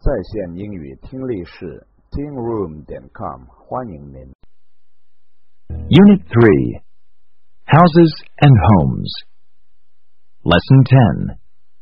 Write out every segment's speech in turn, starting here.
在线英语听力室 tingroom.com 欢迎您。 Unit 3 Houses and Homes Lesson 10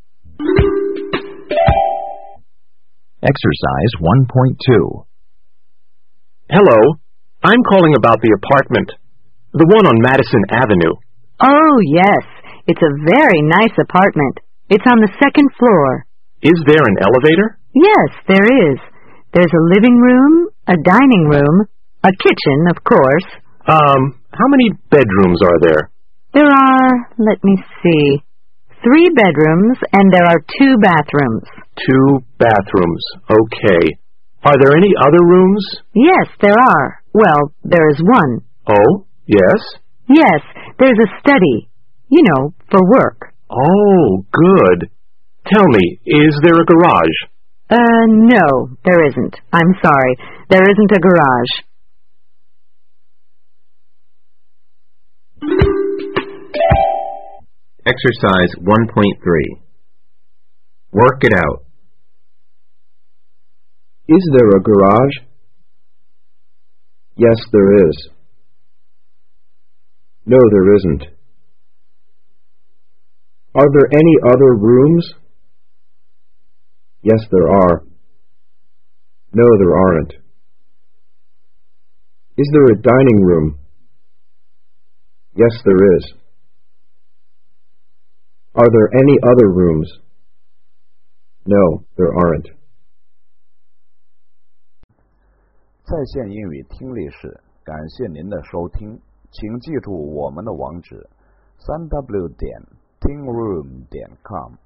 Exercise 1.2 Hello, I'm calling about the apartment, the one on Madison Avenue. Oh, yes. It's a very nice apartment. It's on the second floor. Is there an elevator? Yes, there is. There's a living room, a dining room, a kitchen, of course. How many bedrooms are there? There are, let me see, 3 bedrooms and there are 2 bathrooms. 2 bathrooms. Okay. Are there any other rooms? Yes, there are. Well, there is one. Oh, yes? Yes, there's a study. You know, for work. Oh, good. Tell me, is there a garage? No, there isn't. I'm sorry. There isn't a garage. Exercise 1.3 Work it out. Is there a garage? Yes, there is. No, there isn't. Are there any other rooms? Yes, there are. No, there aren't. Is there a dining room? Yes, there is. Are there any other rooms? No, there aren't. 在线英语听力室，感谢您的收听，请记住我们的网址：3w.tingroom.com。